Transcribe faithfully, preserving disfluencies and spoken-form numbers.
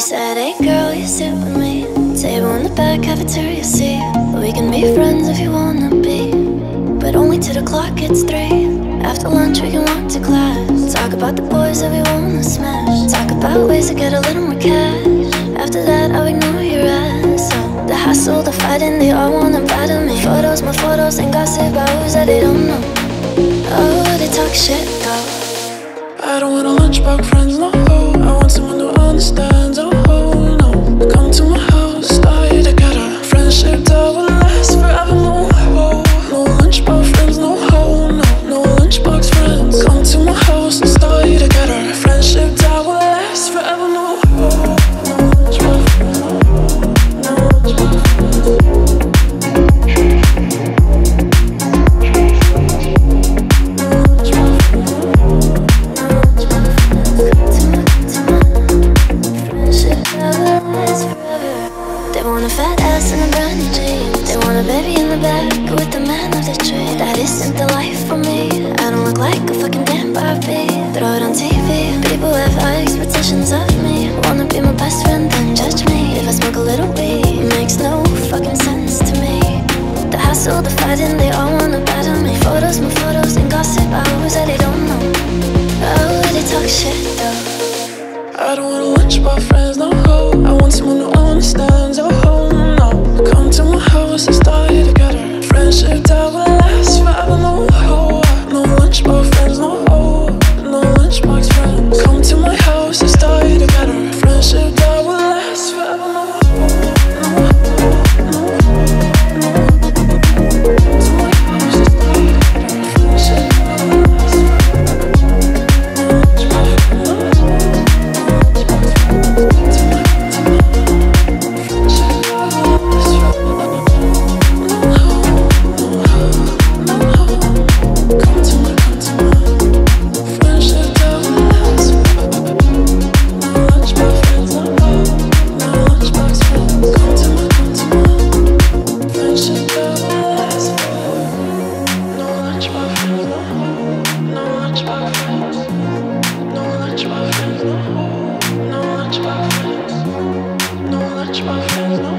said, hey girl, you sit with me. Table in the back, cafeteria seat. We can be friends if you wanna be, but only till the clock hits three. After lunch we can walk to class. Talk about the boys that we wanna smash. Talk about ways to get a little more cash. After that I'll ignore your ass. So the hassle, the fighting, they all wanna bother me. Photos, my photos, and gossip about who's that they don't know. Oh, they talk shit though. I don't want a lunchbox friends, no. I want someone who understands, oh no. Come to my house, stay together. Friendship that will last forever, no. No lunchbox friends, no. No, no lunchbox friends. Come to my house and stay together. Friendship that will last forever, no. No lunchbox friends, no. No lunchbox They want a fat ass and a brand new jeans. They want a baby in the back with the man of their dream. That isn't the life for me. I don't look like a fucking damn Barbie. Throw it on T V. People have high expectations of me. Wanna be my best friend, then judge me. If I smoke a little weed, makes no fucking sense to me. The hassle, the fighting, they all wanna battle me. Photos, my photos, and gossip hours that they don't know. Oh, they talk shit though. I don't want a lunchbox friends, no. I want someone who understands, oh no. Come to my house and stay together. Friendship that will last forever, no. No lunchbox friends, no. No lunchbox friends. Come to my house and stay together. Friendship that will last forever, no. No lunchbox friends, no lunchbox friends, no lunchbox friends, no.